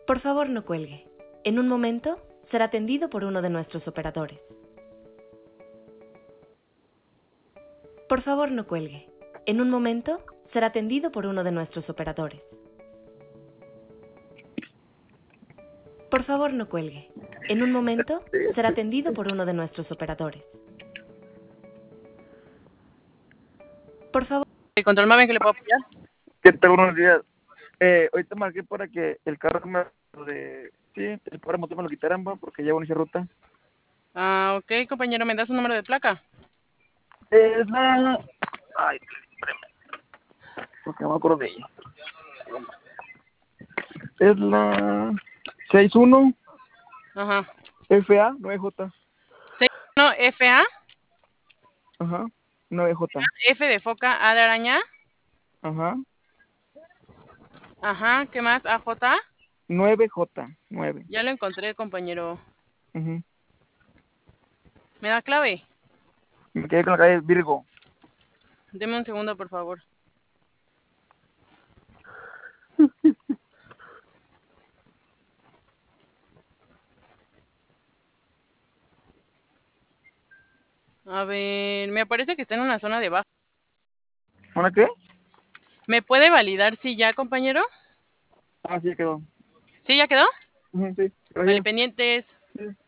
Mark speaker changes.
Speaker 1: Por favor, no cuelgue. En un momento será atendido por uno de nuestros operadores. Por favor, no cuelgue. En un momento será atendido por uno de nuestros operadores. Por favor, no cuelgue. En un momento será atendido por uno de nuestros operadores. Por favor.
Speaker 2: ¿El control Maven que le puedo apoyar?
Speaker 3: ¿Qué tal? Buenos días. Ahorita marqué para que el carro sí, el pobre motor me lo quitaran, porque ya inicia ruta.
Speaker 2: Ah, ok, compañero, ¿me das un número de placa?
Speaker 3: Es la... Ay, espérame. Porque no me acuerdo de ella. Es la 61
Speaker 2: Ajá.
Speaker 3: FA 9J.
Speaker 2: 61 FA.
Speaker 3: Ajá. 9J.
Speaker 2: F de foca, A de araña.
Speaker 3: Ajá.
Speaker 2: Ajá, ¿qué más? AJ.
Speaker 3: 9J. 9.
Speaker 2: Ya lo encontré, compañero.
Speaker 3: Uh-huh.
Speaker 2: ¿Me da clave?
Speaker 3: Me quedé con la calle Virgo.
Speaker 2: Deme un segundo, por favor. A ver, me parece que está en una zona de baja.
Speaker 3: ¿Una qué?
Speaker 2: ¿Me puede validar si ya, compañero?
Speaker 3: Ah, sí, quedó.
Speaker 2: ¿Sí, ya quedó?
Speaker 3: Sí,
Speaker 2: Vale,
Speaker 3: gracias.
Speaker 2: pendientes.
Speaker 3: Sí.